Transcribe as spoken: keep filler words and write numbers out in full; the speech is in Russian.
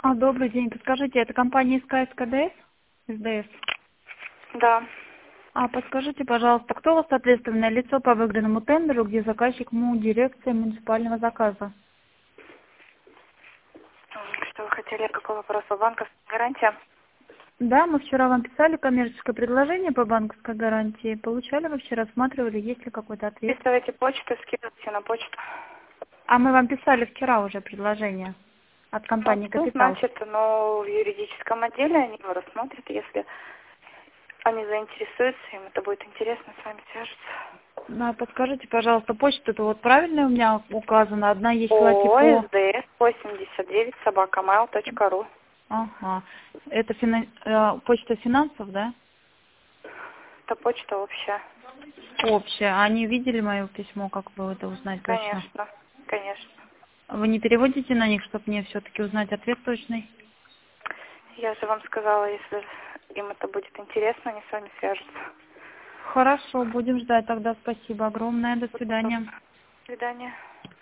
А, добрый день. Подскажите, это компания СК СКДС? СДС? Да. А подскажите, пожалуйста, кто у вас ответственное лицо по выигранному тендеру, где заказчик МУ дирекция муниципального заказа? Что вы хотели? Какой вопрос? По банковской гарантии? Да, мы вчера вам писали коммерческое предложение по банковской гарантии. Получали вообще, рассматривали, есть ли какой-то ответ? Писывайте почту, скидывайте на почту. А мы вам писали вчера уже предложение от компании Ну, «Капитал». значит, но в юридическом отделе они его рассмотрят. Если они заинтересуются, им это будет интересно, с вами свяжутся. Ну, а подскажите, пожалуйста, почта-то вот правильная у меня указана? Одна есть ООО Латипо. СДС восемьдесят девять собака mail точка ру. Ага. Это фина- э, почта финансов, да? Это почта общая. Общая. А они видели мое письмо, как бы это узнать точно? Конечно, конечно. Вы не переводите на них, чтобы мне все-таки узнать ответ точный? Я же вам сказала, если им это будет интересно, они с вами свяжутся. Хорошо, будем ждать тогда. Спасибо огромное. До До свидания. свидания.